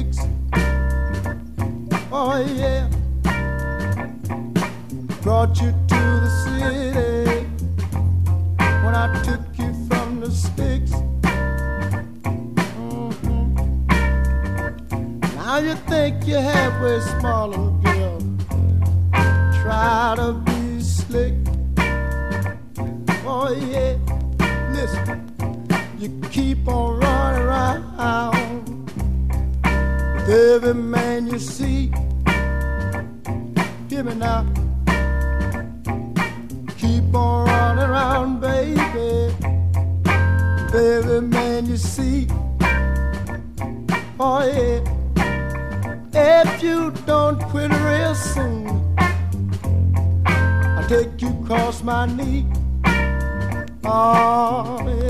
sticks. Oh yeah, brought you to the city when I took you from the sticks. Now you think you're halfway smart, little girl. Try to be slick. Oh yeah, listen, you keep on running around with every man you see. Hear me now. Keep on running around, baby, with every man you see. Oh yeah, if you don't quit real soon, I'll take you across my knee. Oh